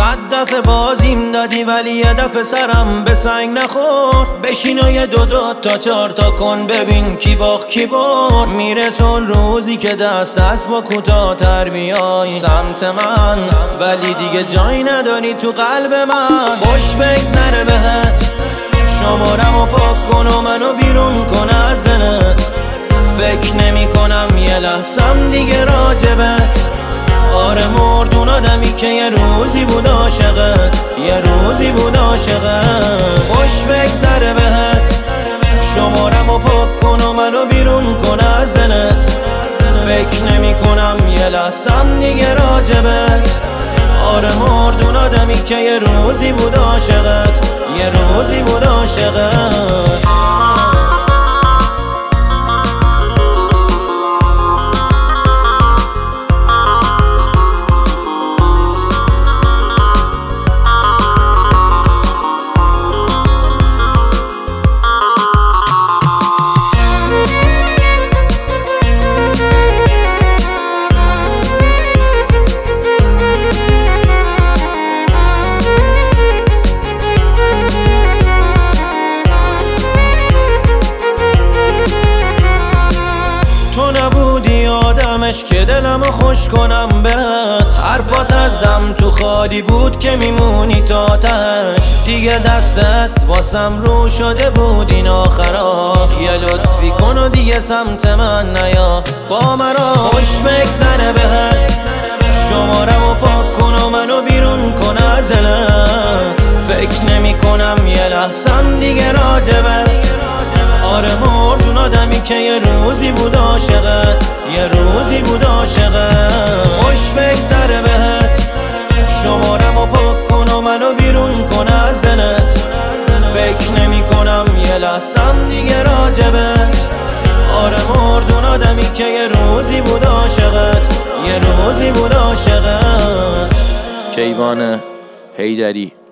صد دفعه بازیم دادی ولی یه دفعه سرم به سنگ نخورد. بشین و یه دو تا چار تا کن ببین کی باخت کی برد. میرسون روزی که دست با کوتاه تر بیای سمت من، ولی دیگه جایی نداری تو قلب من. خوش بگذره بهت، شمارم و پاک کن و منو بیرون کن از دلت. فکر نمی کنم یه لحظم دیگه راجبت. آره مردون آدمی که یه روزی بود عاشقت، یه روزی بود عاشقت. خوش بگذره بهت، شمارم و پاک کن و منو بیرون کن از دلت. فکر نمی کنم یه لحظم دیگه راجبت. آره مردون آدمی که یه روزی بود عاشقت، یه روزی بود عاشقت. که دلمو خوش کنم بهت. حرفات از دم تو خالی بود که میمونی تا تهش. دیگه دستت واسم رو شده بود این آخرا. یه لطفی کن و دیگه سمت من نیا با مرا. خوش بگذره بهت، شمارم و پاک کن و منو بیرون کن از دلت. فکر نمی کنم یه لحظم دیگه راجبت. آره مردون آدمی که یه روزی بود عاشقت، یه روزی بود عاشقت. خوش بگذره بهت، شمارم و پاک کن و منو بیرون کن از دلت. فکر نمی کنم یه لحظم دیگه راجبت. آره مردون آدمی که یه روزی بود عاشقت، یه روزی بود عاشقت. کیوان حیدری.